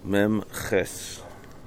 Mem Ches.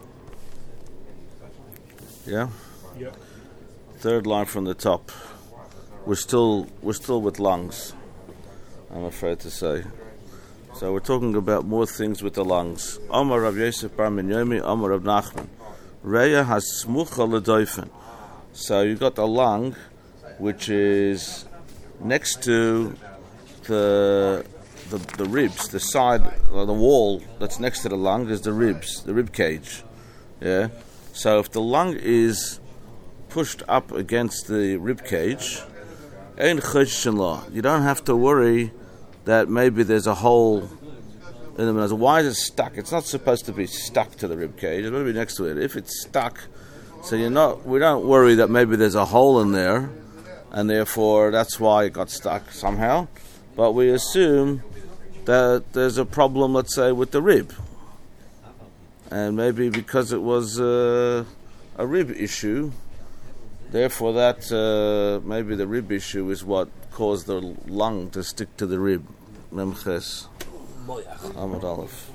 Yeah? Yeah. Third line from the top. We're still with lungs, I'm afraid to say. So we're talking about more things with the lungs. Amar Rav Yosef bar Minyomi, Amar Rav Nachman. Reya has smucha l'doifen. So you got the lung, which is next to the ribs, the side, or the wall that's next to the lung is the ribs, the rib cage. Yeah. So if the lung is pushed up against the rib cage, you don't have to worry that maybe there's a hole in the middle. Why is it stuck? It's not supposed to be stuck to the rib cage. It's going to be next to it. If it's stuck, so we don't worry that maybe there's a hole in there, and therefore that's why it got stuck somehow. But we assume that there's a problem, let's say, with the rib, and maybe because it was a rib issue. Therefore, that maybe the rib issue is what caused the lung to stick to the rib. Memches. Amud Aleph.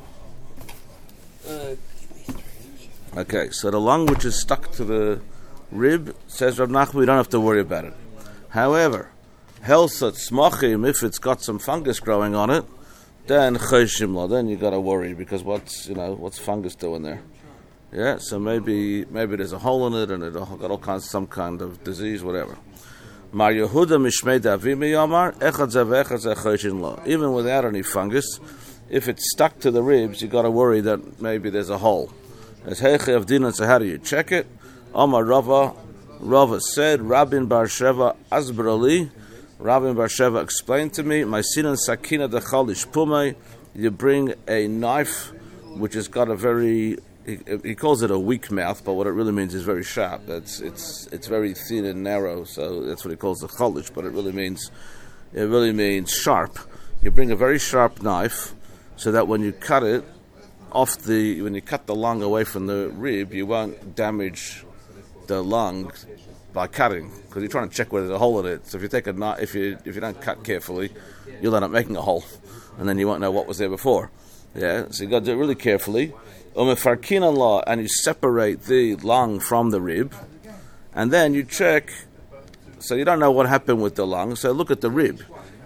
Okay, so the lung which is stuck to the rib, says Rav Nachman, we don't have to worry about it. However, helsat smachim, if it's got some fungus growing on it, then chayshimla, then you got to worry because what's fungus doing there? Yeah, so maybe there's a hole in it and it got all kinds, some kind of disease, whatever. Mar Yehuda mishmei davimi yamar echad zav echad zav chayishin lo. Even without any fungus, if it's stuck to the ribs, you got to worry that maybe there's a hole. As heiche of dinan, so how do you check it? Amar Rava said, Rabin Bar Sheva Asbrali. Rabin Bar Sheva explained to me, my sinan sakina dechalish pumei. You bring a knife which has got a very, he calls it a weak mouth, but what it really means is very sharp. It's very thin and narrow, so that's what he calls the chalish. But it really means sharp. You bring a very sharp knife, so that when you cut it when you cut the lung away from the rib, you won't damage the lung by cutting, because you're trying to check whether there's a hole in it. So if you take a knife, if you don't cut carefully, you'll end up making a hole, and then you won't know what was there before. Yeah, so you got to do it really carefully. And you separate the lung from the rib, and then you check. So you don't know what happened with the lung. So look at the rib.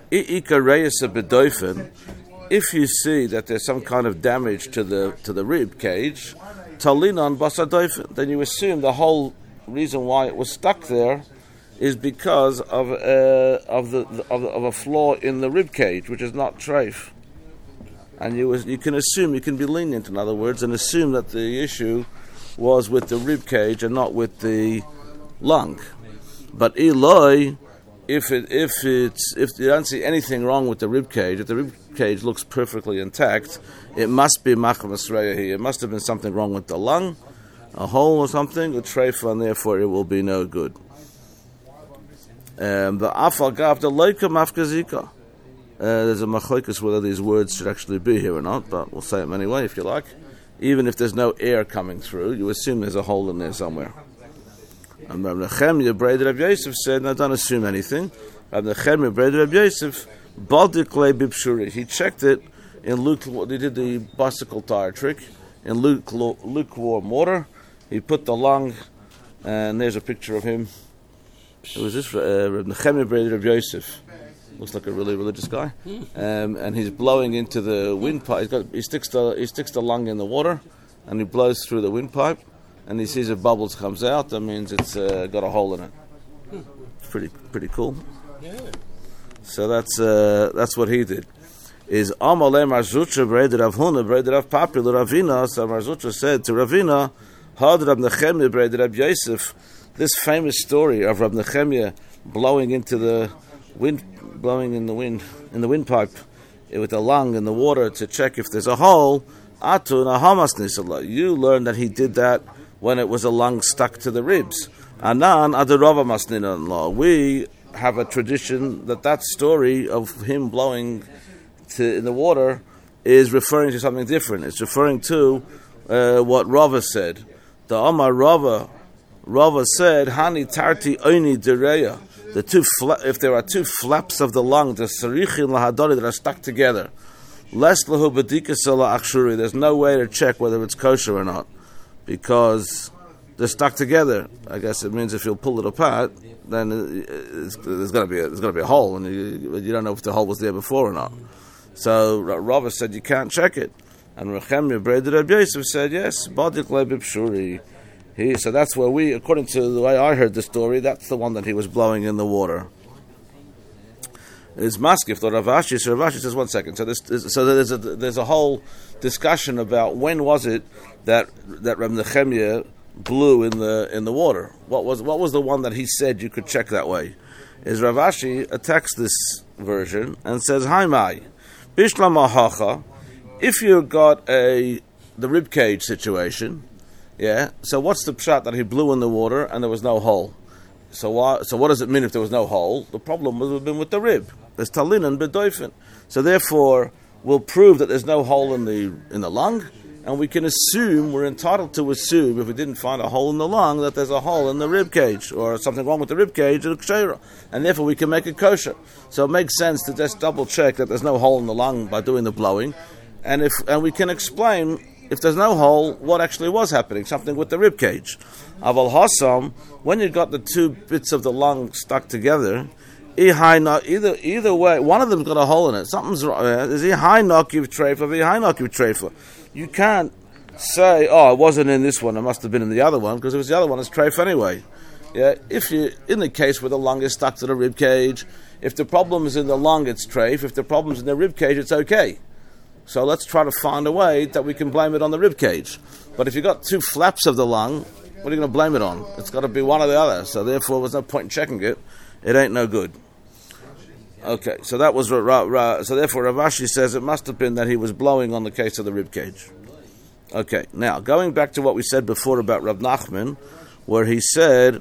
If you see that there's some kind of damage to the rib cage, talinan basadoifen, then you assume the whole reason why it was stuck there is because of a flaw in the rib cage, which is not treif. And you can assume, you can be lenient, in other words, and assume that the issue was with the rib cage and not with the lung. But Eloi, if you don't see anything wrong with the rib cage, if the rib cage looks perfectly intact, it must be machamas reyahi. It must have been something wrong with the lung, a hole or something, a treifa, and therefore it will be no good. The afal gav the loika mafkazika. There's a machlokes whether these words should actually be here or not, but we'll say them anyway if you like. Even if there's no air coming through, you assume there's a hole in there somewhere. And Rav Nechemia Breder Rav Yosef said, no, don't assume anything. Rav Nechemia Breder Rav Yosef, Baldiklei Bipshuri. He checked it in he did the bicycle tire trick, in lukewarm water. He put the lung, and there's a picture of him. It was this Rav Nechemia Breder Rav Yosef. Looks like a really religious guy, and he's blowing into the windpipe. He sticks the lung in the water, and he blows through the windpipe, and he sees if bubbles comes out. That means it's got a hole in it. Pretty cool. Yeah. So that's what he did. Is Amalei Marzutra Breder Rav Huna Breder Rav Papi Ravina. So Marzutra said to Ravina, Had Rav Nechemia Breder Rav Yosef. This famous story of Rav Nechemia blowing into the wind. Blowing in the windpipe with the lung in the water to check if there's a hole. You learned that he did that when it was a lung stuck to the ribs. We have a tradition that story of him blowing in the water is referring to something different. It's referring to what Rava said. The Amar Rava said, Hani tarti oini dereya. If there are two flaps of the lung, the sarichin lahadori, that are stuck together, Less lahu badika sala akshuri. There's no way to check whether it's kosher or not, because they're stuck together. I guess it means if you'll pull it apart, then there's going to be a hole, and you don't know if the hole was there before or not. So Rava said you can't check it, and Rechemia Breder Rabbi Yosef said yes, badik lebibshuri. So that's where we, according to the way I heard the story, that's the one that he was blowing in the water. Is maskif to Ravashi. So Ravashi says, 1 second. So there's a whole discussion about when was it that Reb Nechemia blew in the water. What was the one that he said you could check that way? Is Ravashi attacks this version and says, "Hi mai, bishlam hacha." If you got the rib cage situation, yeah. So what's the pshat that he blew in the water and there was no hole? So what does it mean if there was no hole? The problem would have been with the rib. There's talin and bedoifen. So therefore, we'll prove that there's no hole in the lung, and we can assume, we're entitled to assume, if we didn't find a hole in the lung, that there's a hole in the rib cage, or something wrong with the rib cage, and therefore we can make it kosher. So it makes sense to just double check that there's no hole in the lung by doing the blowing, and we can explain, if there's no hole, what actually was happening, something with the rib cage. Aval Hassam, when you got the two bits of the lung stuck together, either way, one of them's got a hole in it. Something's wrong. Is you can't say, "Oh, it wasn't in this one; it must have been in the other one," because if it's the other one, it's treif anyway. Yeah, if you in the case where the lung is stuck to the rib cage, if the problem is in the lung, it's treif. If the problem's in the rib cage, it's okay. So let's try to find a way that we can blame it on the rib cage. But if you've got two flaps of the lung, what are you going to blame it on? It's got to be one or the other. So therefore, there's no point in checking it. It ain't no good. Okay, so that was so therefore Ravashi says it must have been that he was blowing on the case of the rib cage. Okay, now going back to what we said before about Rav Nachman, where he said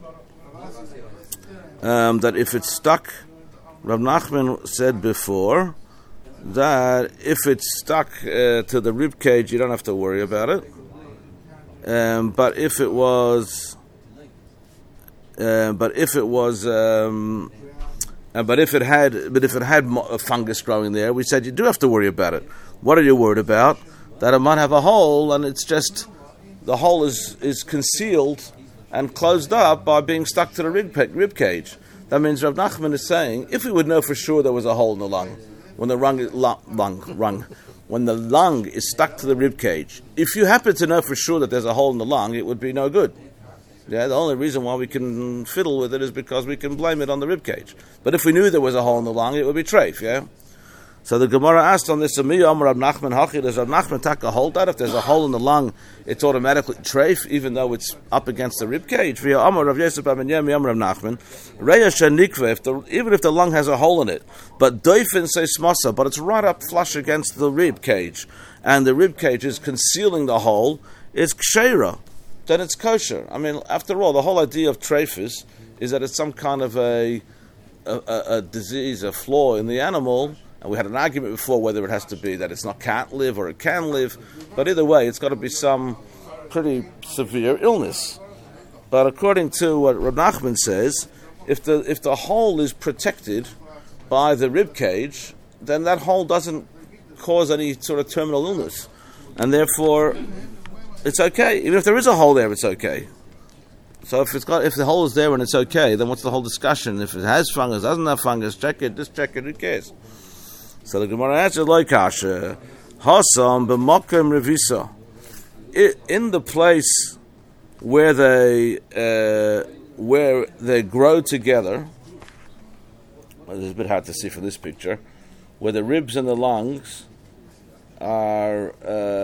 that if it's stuck, Rav Nachman said before that if it's stuck to the rib cage, you don't have to worry about it. But if it had fungus growing there, we said you do have to worry about it. What are you worried about? That it might have a hole, and it's just the hole is concealed and closed up by being stuck to the rib cage. That means Rav Nachman is saying, if we would know for sure there was a hole in the lung, when the lung is stuck to the rib cage, if you happen to know for sure that there's a hole in the lung, it would be no good. Yeah, the only reason why we can fiddle with it is because we can blame it on the rib cage. But if we knew there was a hole in the lung, it would be treif, yeah? So the Gemara asked on this, does Rav Nachman take a hold that if there's a hole in the lung, it's automatically treif, even though it's up against the rib cage? Even if the lung has a hole in it, but doifin says smasa, but it's right up flush against the rib cage, and the rib cage is concealing the hole, it's ksheira, then it's kosher. I mean, after all, the whole idea of treifus is that it's some kind of a disease, a flaw in the animal. And we had an argument before whether it has to be that can't live or it can live. But either way, it's got to be some pretty severe illness. But according to what Reb Nachman says, if the hole is protected by the rib cage, then that hole doesn't cause any sort of terminal illness. And therefore, it's okay. Even if there is a hole there, it's okay. So if the hole is there and it's okay, then what's the whole discussion? If it has fungus, doesn't have fungus, check it, just check it, who cares? So the Gemara answered like Hashem, Hasam b'makom revisa. In the place where they grow together, well, it's a bit hard to see from this picture, where the ribs and the lungs are,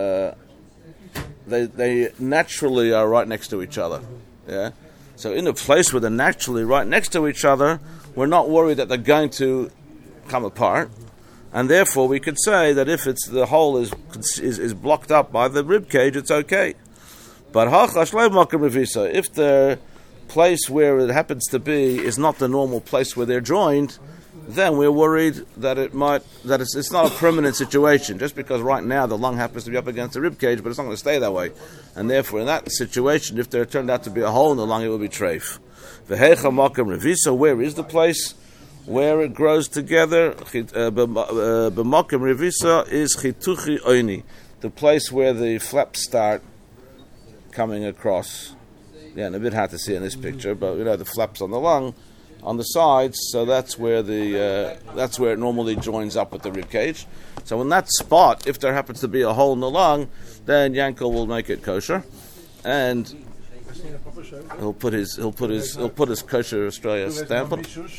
they naturally are right next to each other. Yeah. So in a place where they're naturally right next to each other, we're not worried that they're going to come apart. And therefore, we could say that if the hole is blocked up by the rib cage, it's okay. But if the place where it happens to be is not the normal place where they're joined, then we're worried that it's not a permanent situation. Just because right now the lung happens to be up against the rib cage, but it's not going to stay that way. And therefore, in that situation, if there turned out to be a hole in the lung, it will be treif. Where is the place where it grows together, b'makom revisa is chituchi oini, the place where the flaps start coming across. Yeah, and a bit hard to see in this picture, but the flaps on the lung, on the sides, so that's where it normally joins up with the rib cage. So in that spot, if there happens to be a hole in the lung, then Yankel will make it kosher, and he'll put his kosher Australia stamp on it.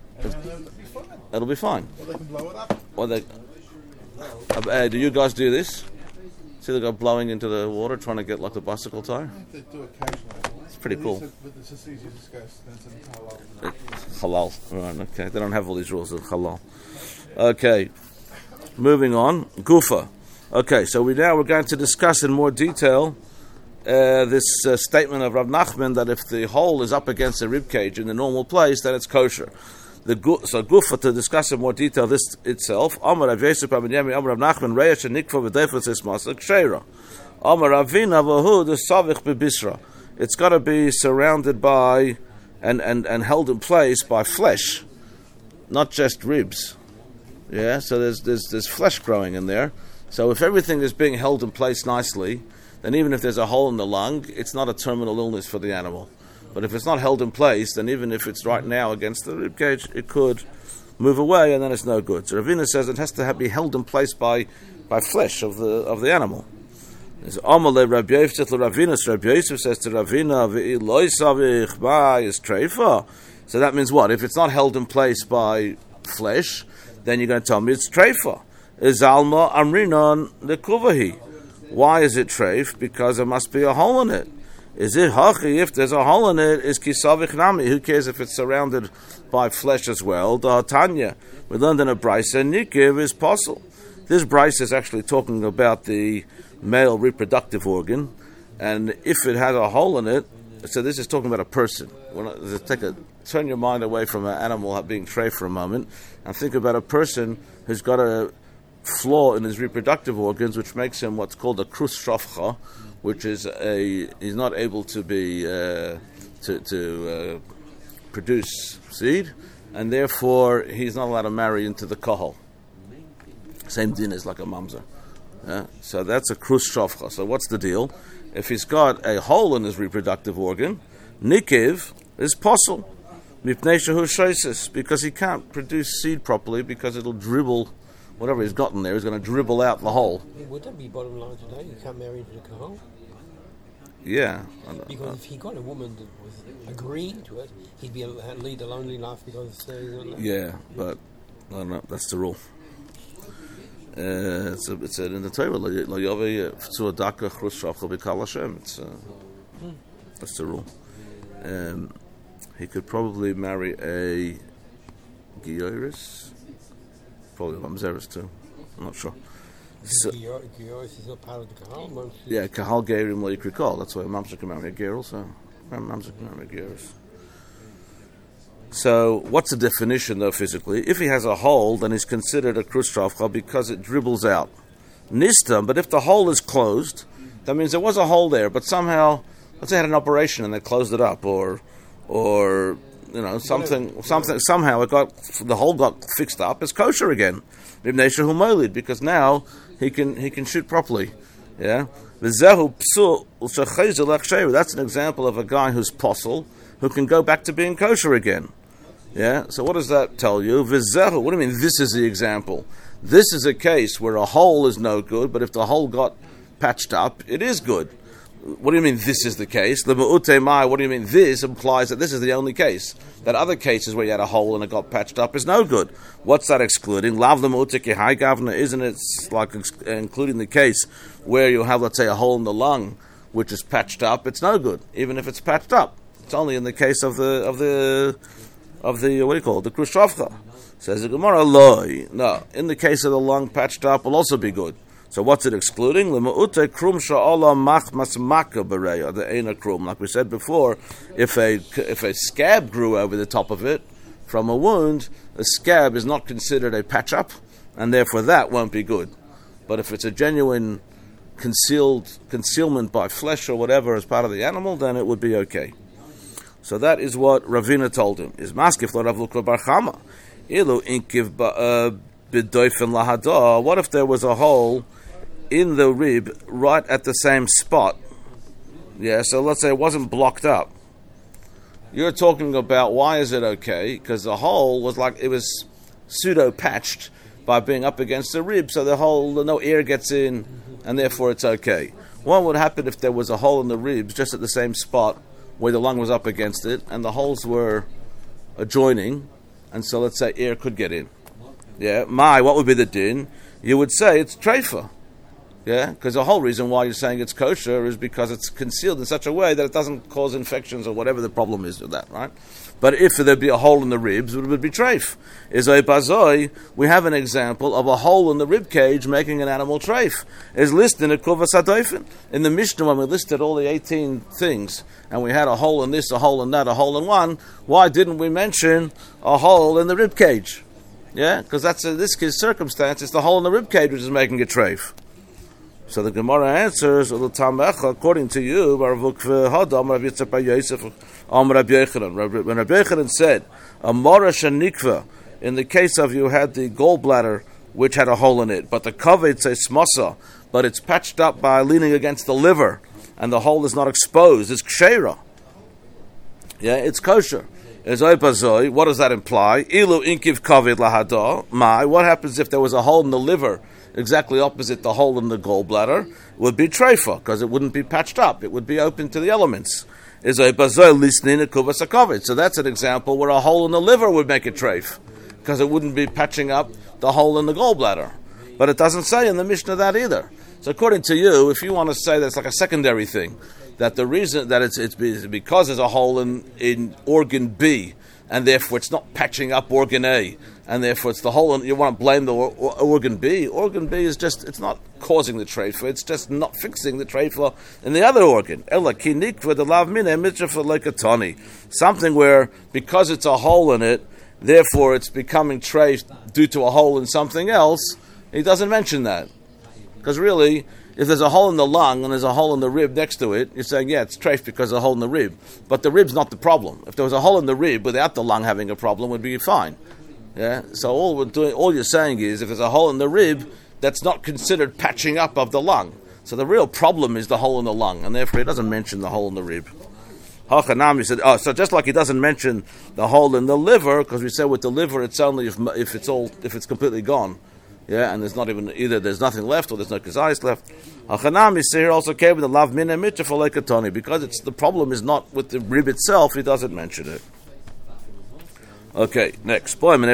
It'll be fine. Or they can blow it up. Or do you guys do this? See the guy blowing into the water, trying to get like the bicycle tire? They do occasionally. It's pretty cool. But it's just easy to discuss. That's Halal. Right, okay. They don't have all these rules of halal. Okay. Moving on. Gufa. Okay, so we're going to discuss in more detail this statement of Rav Nachman that if the hole is up against the rib cage in the normal place, then it's kosher. So Gufa, to discuss in more detail this itself, Amar Rav Yosef ben Yemi, Amar Rav Nachman, Reish and Nikva v'Defus is Masak Sheira. Amar Ravina v'Hu the Savich b'Bisra. It's got to be surrounded by and held in place by flesh, not just ribs. Yeah, so there's flesh growing in there. So if everything is being held in place nicely, then even if there's a hole in the lung, it's not a terminal illness for the animal. But if it's not held in place, then even if it's right now against the rib cage, it could move away, and then it's no good. So Ravina says it has to be held in place by flesh of the animal. Rabbi Yosef says to Ravina, is treifa. So that means what? If it's not held in place by flesh, then you're going to tell me it's treifa. Is alma amrinon lekuvahi? Why is it treif? Because there must be a hole in it. Is it hachi? If there's a hole in it, is kisavich nami? Who cares if it's surrounded by flesh as well? The Tanya, we learned in a brisa, nikiv is possible. This brisa is actually talking about the male reproductive organ, and if it has a hole in it, so this is talking about a person. Turn your mind away from an animal being treif for a moment, and think about a person who's got a flaw in his reproductive organs, which makes him what's called a krus shofcha, which is he's not able to be to produce seed, and therefore he's not allowed to marry into the kahal. Same din is like a mamzer. Yeah? So that's a krus shofcha. So what's the deal? If he's got a hole in his reproductive organ, nikiv is possible, mipnei shehu shoisis, because he can't produce seed properly because it'll dribble. Whatever he's got in there is going to dribble out the hole. Would that be bottom line today? You can't marry into the kahal? Yeah. Because if he got a woman that was agreeing to it, he'd lead a lonely life because... yeah, but I don't know. That's the rule. It's in the Torah. That's the rule. He could probably marry a Gioris. Probably Mamzeris too. I'm not sure. Gioris is not part of the kahal. Yeah, kahal gerim lo yikrikol. That's why Mamzer can marry a geril. So Mamzer can marry a Gioris. So what's the definition though physically? If he has a hole, then he's considered a krus shofcha because it dribbles out. Nistam, but if the hole is closed, that means there was a hole there, but somehow, let's say had an operation and they closed it up, or something. Somehow the hole got fixed up. It's kosher again, because now he can shoot properly. Yeah, that's an example of a guy who's posel who can go back to being kosher again. Yeah. So what does that tell you? What do you mean? This is the example. This is a case where a hole is no good, but if the hole got patched up, it is good. What do you mean this is the case? What do you mean this implies that this is the only case? That other cases where you had a hole and it got patched up is no good. What's that excluding? Isn't it like including the case where you have, let's say, a hole in the lung which is patched up? It's no good, even if it's patched up. It's only in the case of the what do you call it? The krus shofcha. Says the Gemara, loy. No, in the case of the lung patched up will also be good. So what's it excluding? Like we said before, if a scab grew over the top of it from a wound, a scab is not considered a patch-up, and therefore that won't be good. But if it's a genuine concealment by flesh or whatever as part of the animal, then it would be okay. So that is what Ravina told him. Is maskif lo Rav Lukra bar Chama. Ilu inkiv b'doifen lahada. What if there was a hole in the rib right at the same spot? Yeah, so let's say it wasn't blocked up. You're talking about why is it okay? Because the hole was like, it was pseudo-patched by being up against the rib, so no air gets in, and therefore it's okay. What would happen if there was a hole in the ribs just at the same spot where the lung was up against it, and the holes were adjoining, and so let's say air could get in? Yeah, what would be the din? You would say it's treifa. Yeah, because the whole reason why you're saying it's kosher is because it's concealed in such a way that it doesn't cause infections or whatever the problem is with that, right? But if there'd be a hole in the ribs, it would be treif. Izoi bazoi, we have an example of a hole in the rib cage making an animal treif. Is listed in a kuvas hadoifen. In the Mishnah, when we listed all the 18 things, and we had a hole in this, a hole in that, a hole in one, why didn't we mention a hole in the rib cage? Yeah, because that's this case circumstance. It's the hole in the rib cage which is making it treif. So the Gemara answers, according to you, when Rabbi Yochanan said, a mora shenikva, in the case of you had the gallbladder which had a hole in it, but the kaved says smasa, but it's patched up by leaning against the liver, and the hole is not exposed, it's kshera. Yeah, it's kosher. What does that imply? Ilu inkiv kaved lahada. What happens if there was a hole in the liver exactly opposite the hole in the gallbladder? Would be treifa, because it wouldn't be patched up. It would be open to the elements. So that's an example where a hole in the liver would make it treif, because it wouldn't be patching up the hole in the gallbladder. But it doesn't say in the Mishnah that either. So according to you, if you want to say that's like a secondary thing, that the reason that it's because there's a hole in organ B, and therefore it's not patching up organ A, and therefore it's the hole, and you want to blame the organ B. Organ B is just, it's not causing the treifa, it's just not fixing the treifa in the other organ. Something where, because it's a hole in it, therefore it's becoming treif due to a hole in something else. He doesn't mention that. Because really, if there's a hole in the lung and there's a hole in the rib next to it, you're saying, yeah, it's treif because of a hole in the rib. But the rib's not the problem. If there was a hole in the rib without the lung having a problem, it would be fine. Yeah. So all you're saying is, if there's a hole in the rib, that's not considered patching up of the lung. So the real problem is the hole in the lung, and therefore he doesn't mention the hole in the rib. Hachanami said, so just like he doesn't mention the hole in the liver, because we said with the liver it's only if it's completely gone. Yeah, and there's not even either there's nothing left or there's no kazayis left. Hachanami here also came with the lav mina mitcha for lekatoni, because the problem is not with the rib itself. He doesn't mention it. Okay, next. So we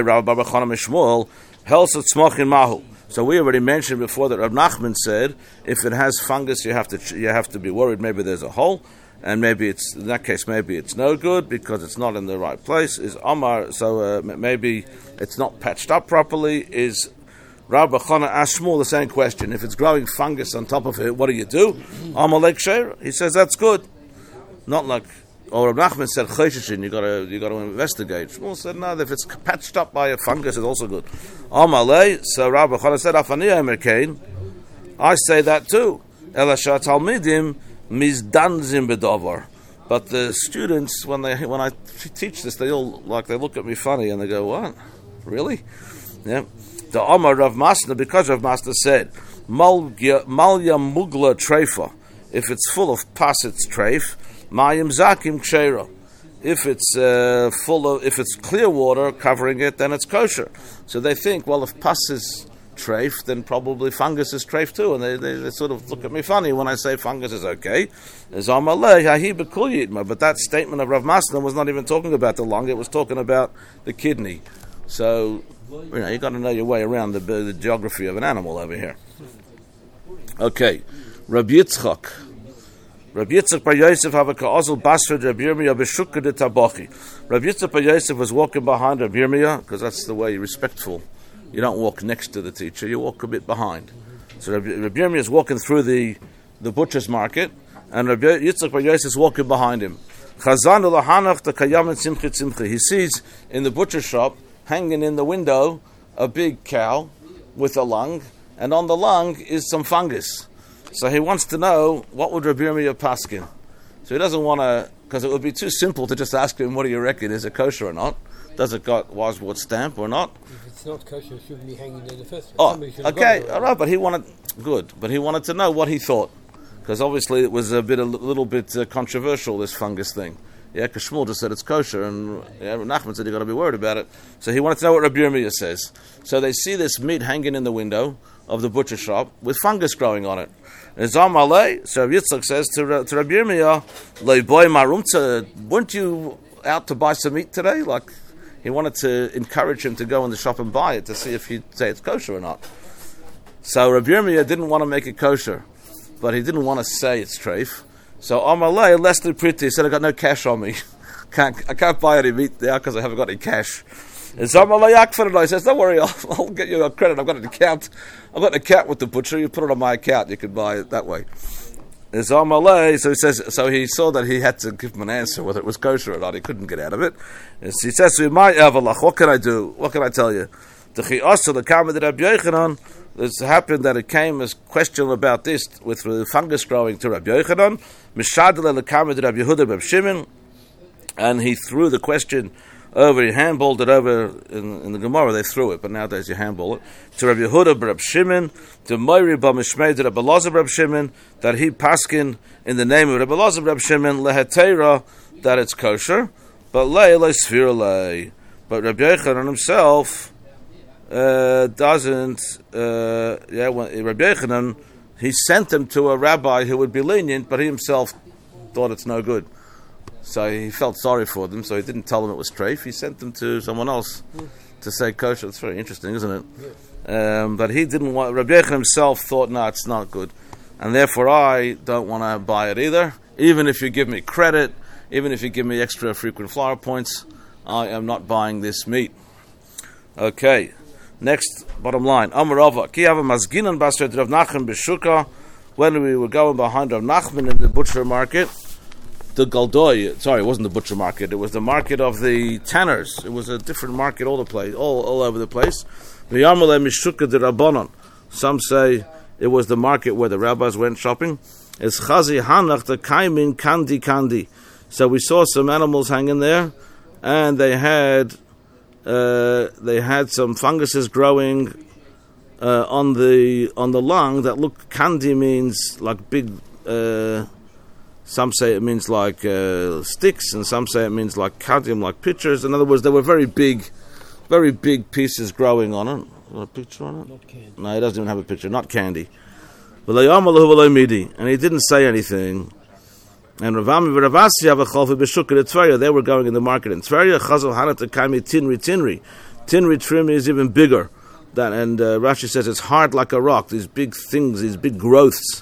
already mentioned before that Rab Nachman said if it has fungus, you have to be worried. Maybe there's a hole, and maybe it's in that case maybe it's no good because it's not in the right place. Is Amar, so maybe it's not patched up properly. Is Rabbi Chana asked Shmuel the same question. If it's growing fungus on top of it, what do you do? Amalek Sheira. He says that's good. Not like, or Rabbi Nachman said Choshishin, you got to investigate. Shmuel said no. If it's patched up by a fungus, it's also good. Amalek. So Rabbi Chana said Afaniya Emerkain. I say that too. Elasha Talmidim mizdanzim bedavar. But the students, when I teach this, they look at me funny and they go, "What? Really?" Yeah. The Amar Rav Masna, because Rav Masna said, Malya Mugla Treifa, if it's full of pus, it's treif. Mayim Zakim Ksheira. If it's if it's clear water covering it, then it's kosher. So they think, well, if pus is treif, then probably fungus is treif too. And they sort of look at me funny when I say fungus is okay. But that statement of Rav Masna was not even talking about the lung, it was talking about the kidney. So, you got to know your way around the geography of an animal over here. Okay, Rabbi Yitzchak Bar Yosef have a ka'azal basra Rabbi Yirmiyah b'shukka de tabachi. Rabbi Yitzchak Bar Yosef was walking behind Rabbi Yirmiyah, because that's the way you're respectful. You don't walk next to the teacher, you walk a bit behind. So Rabbi Yirmiyah is walking through the butcher's market, and Rabbi Yitzchak Bar Yosef is walking behind him. Chazan ulahanach the kayam and simchi tzimchi. He sees in the butcher shop, hanging in the window, a big cow with a lung, and on the lung is some fungus. So he wants to know, what would Rabbi Yirmiyah paskin? So he doesn't want to, because it would be too simple to just ask him, what do you reckon, is it kosher or not? Does it got Wasworth stamp or not? If it's not kosher, it shouldn't be hanging there in the first place. Oh, Somebody should have okay, got it. all right. But he wanted to know what he thought, because obviously it was a little bit controversial, this fungus thing. Yeah, because Shmuel just said it's kosher, and Nachman said you got to be worried about it. So he wanted to know what Rabbi Yirmiyah says. So they see this meat hanging in the window of the butcher shop with fungus growing on it. And so Rabbi Yitzchak says to Rabbi Yirmiyah, "Lei boy marumtza, weren't you out to buy some meat today?" Like he wanted to encourage him to go in the shop and buy it to see if he'd say it's kosher or not. So Rabbi Yirmiyah didn't want to make it kosher, but he didn't want to say it's treif. So Amalei, Leslie Pretty said, I got no cash on me. I can't buy any meat there because I haven't got any cash. And so Amalei Akfar says, don't worry, I'll get you a credit. I've got an account. I've got an account with the butcher. You put it on my account. You can buy it that way. And so Amalei, so he saw that he had to give him an answer whether it was kosher or not. He couldn't get out of it. And so he says to him, what can I do? What can I tell you? It's happened that it came as question about this with the fungus growing to Rabbi Yochanan, Rabbi Yehuda Reb Shimon, and he threw the question over, he handballed it over in the Gemara, they threw it, but nowadays you handball it, to Rabbi Yehuda Reb Shimon, to Moiri B'Mishmei to Rabbi Elazar Reb Shimon, that he paskin in the name of Rabbi Elazar Reb Shimon, lehetera, that it's kosher, but le sfira le. But Rabbi Yochanan himself doesn't. When Rabbi Yochanan, he sent him to a rabbi who would be lenient, but he himself thought it's no good. So he felt sorry for them. So he didn't tell them it was treif. He sent them to someone else to say kosher. It's very interesting, isn't it? Yeah. But he didn't want. Rabbi Yochanan himself thought, no, it's not good, and therefore I don't want to buy it either. Even if you give me credit, even if you give me extra frequent flyer points, I am not buying this meat. Okay. Next, bottom line. Amarava, ki hava mazginan basret Rav Nachman b'shuka. When we were going behind Rav Nachman in the butcher market, the Galdoy, sorry, it wasn't the butcher market, it was the market of the tanners. It was a different market all over the place. V'yamale mishuka de Rabbanon. Some say it was the market where the rabbis went shopping. It's chazi hanach the kaimin kandi. So we saw some animals hanging there, and they had some funguses growing on the lung that look. Kandi means like big. Some say it means like sticks, and some say it means like kadium, like pitchers. In other words, they were very big pieces growing on it. Got a picture on it? Not candy. No, he doesn't even have a picture. Not candy. And he didn't say anything. And Ravasi have a chalfi b'shukah Tveria. They were going in the market in Tveria. Chazal hanat kaimi tinri. Tinri trim is even bigger. And Rashi says it's hard like a rock. These big things, these big growths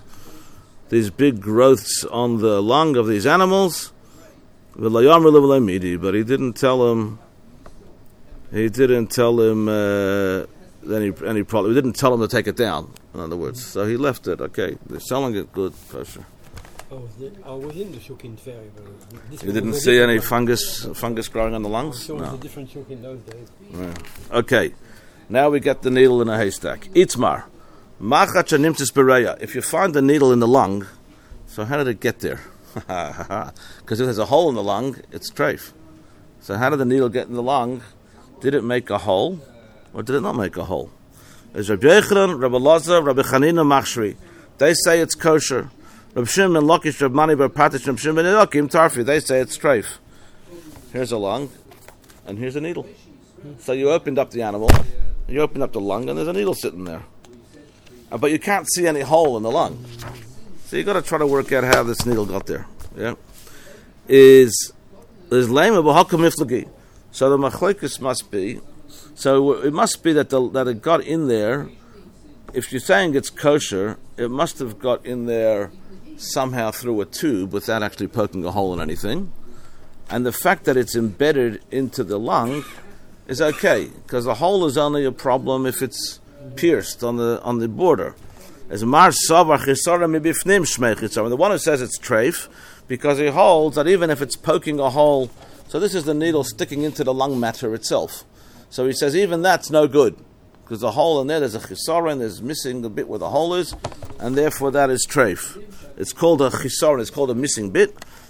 on the lung of these animals. But he didn't tell him. He didn't tell him any problem. He didn't tell him to take it down. In other words, so he left it. Okay, they're selling it good, kosher. I was in the shuk in Tveria. You didn't see any fungus growing on the lungs? I'm sure it was a different shuk in those days. Yeah. Okay, now we get the needle in a haystack. Itmar. If you find the needle in the lung, so how did it get there? Because if there's a hole in the lung, it's treif. So how did the needle get in the lung? Did it make a hole, or did it not make a hole? There's Rabbi Yochanan, Rabbi Elazar, Rabbi Chanina Machshri. They say it's kosher. Rabbi Shimon, Lakish, Rabbi Mani, Bar Patish, Rabbi Shimon, Elokim, Tarfi. They say it's treif. Here's a lung, and here's a needle. So you opened up the animal, you opened up the lung, and there's a needle sitting there. But you can't see any hole in the lung. So you got to try to work out how this needle got there. Yeah, is lame of a So the machlekes must be. So it must be that it got in there. If you're saying it's kosher, it must have got in there somehow through a tube without actually poking a hole in anything. And the fact that it's embedded into the lung is okay, because the hole is only a problem if it's pierced on the border. As Mar Savar Chisara Mibifnim Shmei Chisara. The one who says it's treif, because he holds that even if it's poking a hole, so this is the needle sticking into the lung matter itself. So he says even that's no good, because the hole in there's a chisara and there's missing the bit where the hole is, and therefore that is treif. It's called a chisara, it's called a missing bit,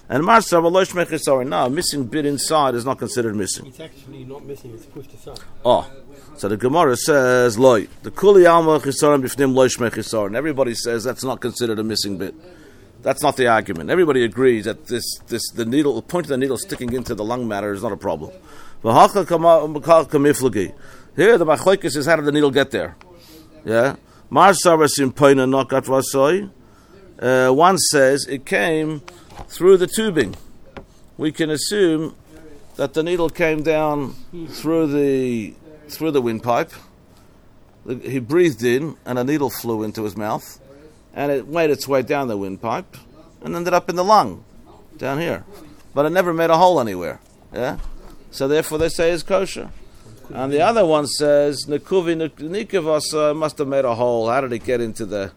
And Marsav Alosh Mechisorin. No, a missing bit inside is not considered missing. It's actually not missing, it's pushed aside. Oh. So the Gemara says, Loi. The Kuli Alma Chisorin Bifnim Losh Mechisorin. Everybody says that's not considered a missing bit. That's not the argument. Everybody agrees that the point of the needle sticking into the lung matter is not a problem. Here the machlokes is, how did the needle get there? Yeah. One says it came through the tubing. We can assume that the needle came down through the windpipe. He breathed in, and a needle flew into his mouth, and it made its way down the windpipe and ended up in the lung, down here. But it never made a hole anywhere. Yeah. So therefore, they say it's kosher. And the other one says Nekuvi Nikavasa must have made a hole. How did it get into there?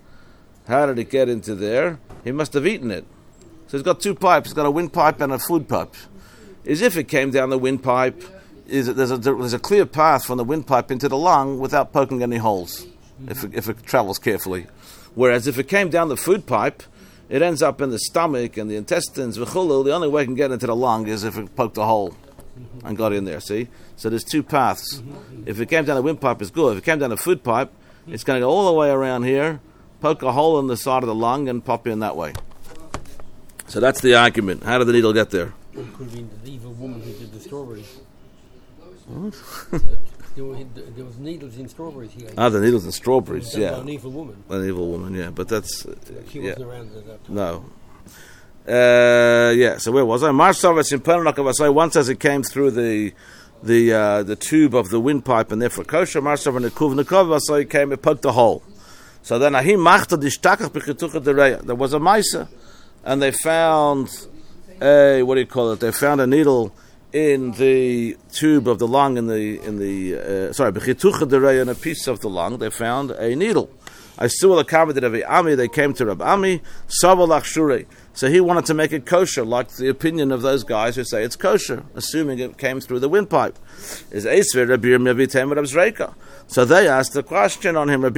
He must have eaten it. So he's got two pipes. He's got a windpipe and a food pipe. As if it came down the windpipe, there's a clear path from the windpipe into the lung without poking any holes, if it travels carefully. Whereas if it came down the food pipe, it ends up in the stomach and the intestines. The only way it can get into the lung is if it poked a hole and got in there, see? So there's two paths. If it came down the windpipe, it's good. If it came down the food pipe, it's going to go all the way around here, poke a hole in the side of the lung, and pop in that way. So that's the argument. How did the needle get there? It could have been the evil woman who did the strawberries. What? There was needles in strawberries here. The needles in strawberries, yeah. An evil woman. An evil woman, yeah. But that's... She wasn't around at that time. No. So where was I? One says it came through the tube of the windpipe and therefore kosher. It came, it poked a hole. So then there was a maisa, and they found they found a needle in the tube of the lung in a piece of the lung. They found a needle. I still accommodated Rabbi Ami. They came to Rabbi Ami. So he wanted to make it kosher, like the opinion of those guys who say it's kosher, assuming it came through the windpipe. So they asked the question on him: a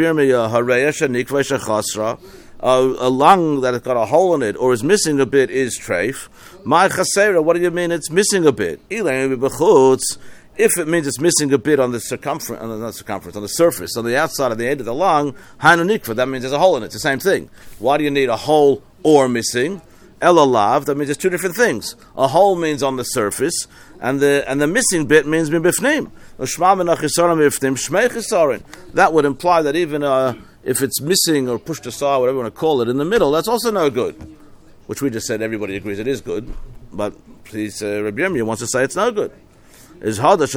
lung that has got a hole in it or is missing a bit is treif. What do you mean it's missing a bit? If it means it's missing a bit on the circumference, on the surface, on the outside of the end of the lung, that means there's a hole in it. It's the same thing. Why do you need a hole or missing? Elalav, that means it's two different things. A hole means on the surface, and the missing bit means mibifnim. That would imply that even if it's missing or pushed aside, whatever you want to call it, in the middle, that's also no good. Which we just said everybody agrees it is good, but Rabbi Yirmiyah wants to say it's no good. So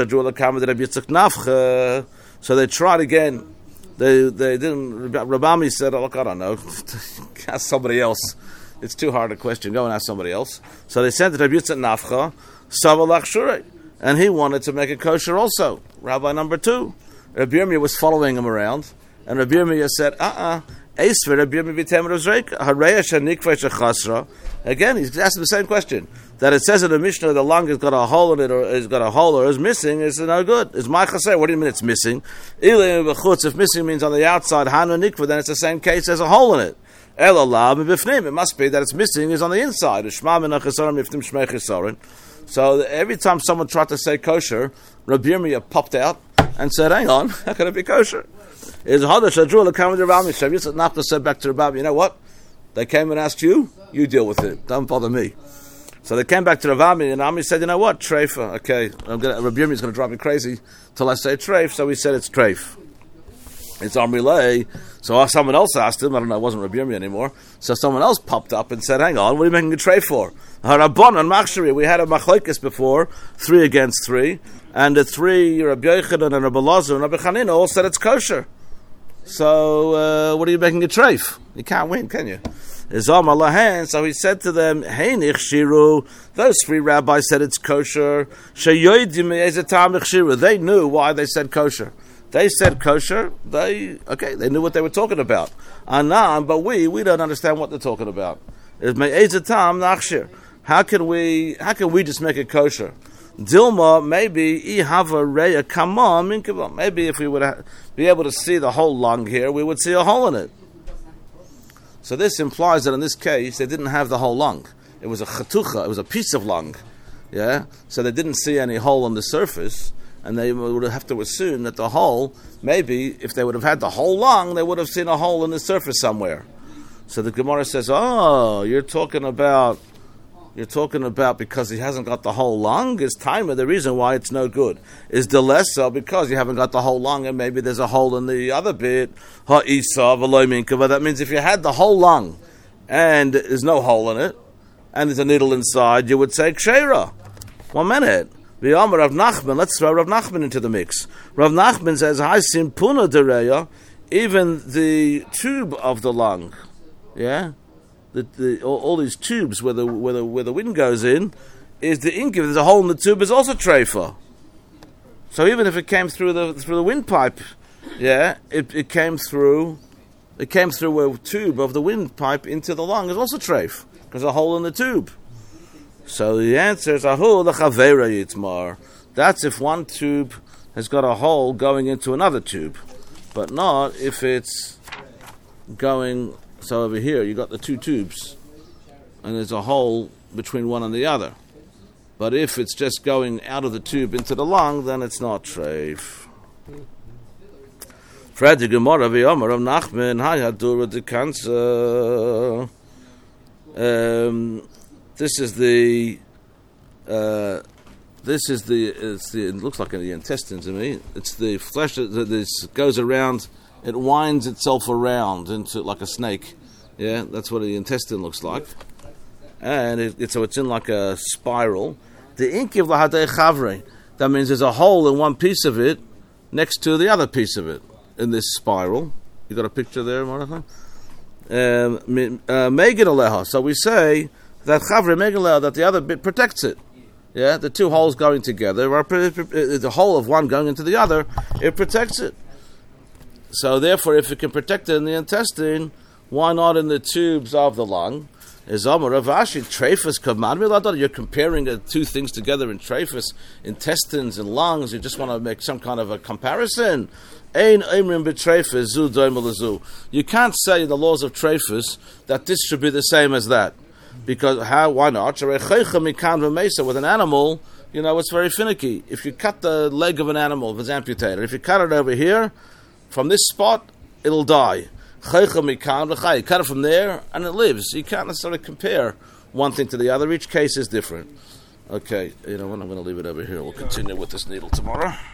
they tried again. They didn't. Rabami said, "Look, I don't know. Ask somebody else. It's too hard a question. Go and ask somebody else." So they sent Rabbi Yitzchak Nafcha, Savalach Shure, and he wanted to make it kosher also. Rabbi number 2, Rabbi Yirmiyah was following him around, and Rabbi Yirmiyah said, Again, he's asking the same question. That it says in the Mishnah the lung has got a hole in it, or has got a hole, or is missing, is no good. Is my chasser? What do you mean it's missing? If missing means on the outside, hanu nikva, then it's the same case as a hole in it. It must be that it's missing is on the inside. So every time someone tried to say kosher, Rabbi Yirmiyah popped out and said, "Hang on, how can it be kosher?" Is Nafta said back to Rabbi, "You know what? They came and asked you. You deal with it. Don't bother me." So they came back to Rav Ami, and Ami said, "You know what? Treifa. Okay, Rabbi Yirmiyah is going to drive me crazy till I say treif." So he said it's treif. It's Amrilay. So someone else asked him. I don't know. It wasn't Rabbi Yirmiyah anymore. So someone else popped up and said, "Hang on, what are you making a treif for?" Harabon and Machshari. We had a machlokes before, 3 against 3, and the 3 Rabbi Yochanan and Rabbi Lazar and Rabbi Chanina all said it's kosher. So what are you making a treif? You can't win, can you? So he said to them, "Hey nichshiru." Those 3 rabbis said it's kosher. They knew why they said kosher. They said kosher. They knew what they were talking about. Anan, but we don't understand what they're talking about. How can we just make it kosher? Dilma, maybe maybe if we would be able to see the whole lung here, we would see a hole in it. So this implies that in this case they didn't have the whole lung. it was a chatucha, it was a piece of lung. Yeah? So they didn't see any hole on the surface, and they would have to assume that the hole, maybe if they would have had the whole lung, they would have seen a hole in the surface somewhere. So the Gemara says, oh, you're talking about because he hasn't got the whole lung? Is timer the reason why it's no good? Is the lesser because you haven't got the whole lung and maybe there's a hole in the other bit? Ha'isa v'lo minkava. That means if you had the whole lung and there's no hole in it and there's a needle inside, you would say ksheira. 1 minute. The Amar Rav Nachman, let's throw Rav Nachman into the mix. Rav Nachman says, Hai simpuna dereya, even the tube of the lung, yeah? All these tubes where the wind goes in, is the ink. If there's a hole in the tube, is also treifa. So even if it came through the windpipe, yeah, it came through a tube of the windpipe into the lung is also treif because there's a hole in the tube. So the answer is ahu l'chavera yitmar. That's if one tube has got a hole going into another tube, but not if it's going. So over here you got the two tubes, and there's a hole between one and the other. But if it's just going out of the tube into the lung, then it's not treif. Fredi Gemara v'Yomer of Nachman Hayadura de Kansa. This is the. It looks like the intestine to me. It's the flesh that goes around. It winds itself around into like a snake. Yeah, that's what the intestine looks like. And so it's in like a spiral. The inkiv lahadei chavre. That means there's a hole in one piece of it next to the other piece of it in this spiral. You got a picture there, Mordechai? Megin aleha. So we say that chavre megin aleha, that the other bit protects it. Yeah, the two holes going together, the hole of one going into the other, it protects it. So therefore, if it can protect it in the intestine, why not in the tubes of the lung? Is Amar Rav Ashi treifus kavman? You're comparing two things together in treifus, intestines and lungs. You just want to make some kind of a comparison. You can't say in the laws of treifus that this should be the same as that. Because why not? With an animal, it's very finicky. If you cut the leg of an animal, if it's amputated, if you cut it over here, from this spot, it'll die. You cut it from there, and it lives. You can't necessarily compare one thing to the other. Each case is different. Okay, you know what? I'm going to leave it over here. We'll continue with this needle tomorrow.